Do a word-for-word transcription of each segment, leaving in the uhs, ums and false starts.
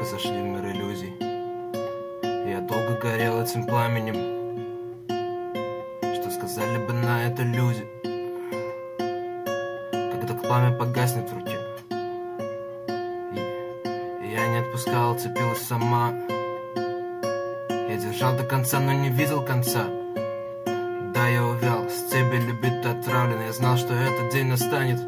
зашли в мир иллюзий. Я долго горел этим пламенем. Что сказали бы на это люди, когда пламя погаснет в руке? И я не отпускал, цепилась сама. Я держал до конца, но не видел конца. Да, я увял, с цепи любит отравлен. Я знал, что этот день настанет,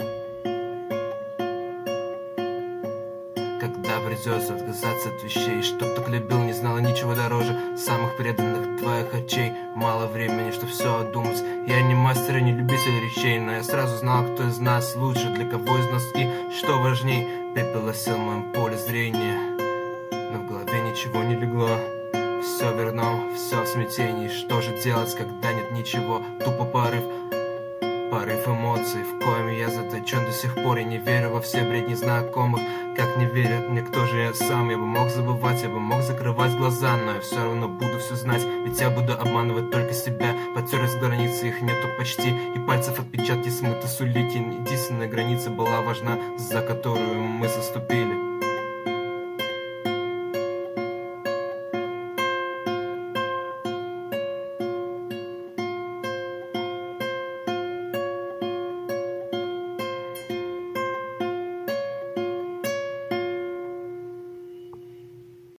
когда придется отказаться от вещей, что так любил, не знала ничего дороже самых преданных твоих очей. Мало времени, что все обдумать. Я не мастер и не любитель речей, но я сразу знал, кто из нас лучше, для кого из нас и что важней. Пепел осел в моем поле зрения, но в голове ничего не легло. Все верно, все в смятении. Что же делать, когда нет ничего? Тупо порыв, порыв эмоций, в коем я заточен до сих пор. Я не верю во все бредни знакомых, как не верят мне, кто же я сам. Я бы мог забывать, я бы мог закрывать глаза, но я все равно буду все знать, ведь я буду обманывать только себя. Потерлись границы, их нету почти, и пальцев отпечатки смыты с улики. Единственная граница была важна, за которую мы заступили.